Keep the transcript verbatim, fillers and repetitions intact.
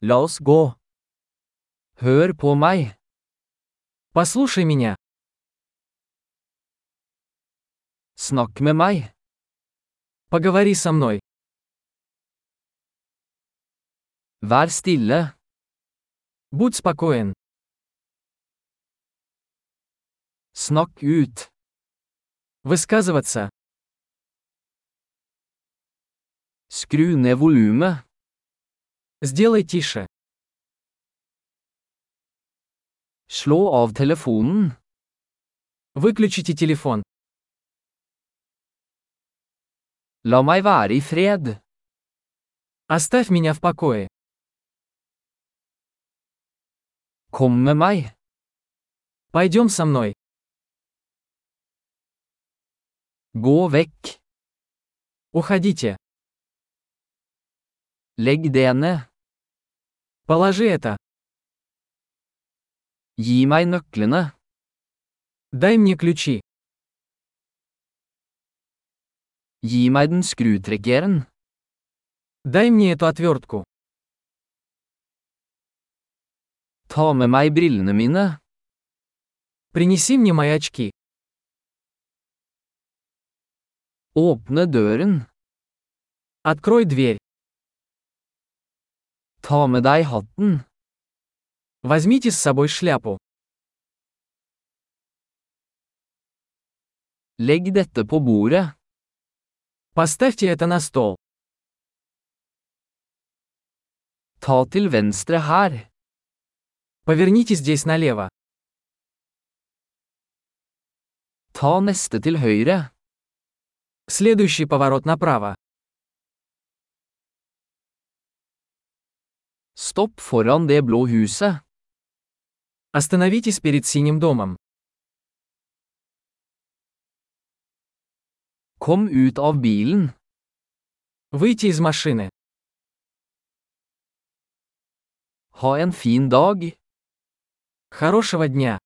La oss gå. Hør på meg. Послушай меня. Snakk med meg. Поговори со мной. Vær stille. Будь спокоен. Snakk ut. Высказываться. Skru ned volumet. Сделай тише. Slå av telefonen. Выключите телефон. La meg være i fred. Оставь меня в покое. Kom med meg. Пойдем со мной. Gå vekk. Уходите. Legg det ned. Положи это. Gi meg nøklene. Дай мне ключи. Gi meg den skrutrekkeren. Дай мне эту отвертку. Ta med meg brillene mine. Принеси мне мои очки. Åpne døren. Открой дверь. Ta med deg hatten. Возьмите с собой шляпу. Legg dette på bordet. Поставьте это на стол. Ta til venstre her. Поверните здесь налево. Ta neste til høyre. Следующий поворот направо. Stopp foran det blå huset. Остановитесь перед синим домом. Kom ut av bilen. Выйти из машины. Ha en fin dag. Хорошего дня.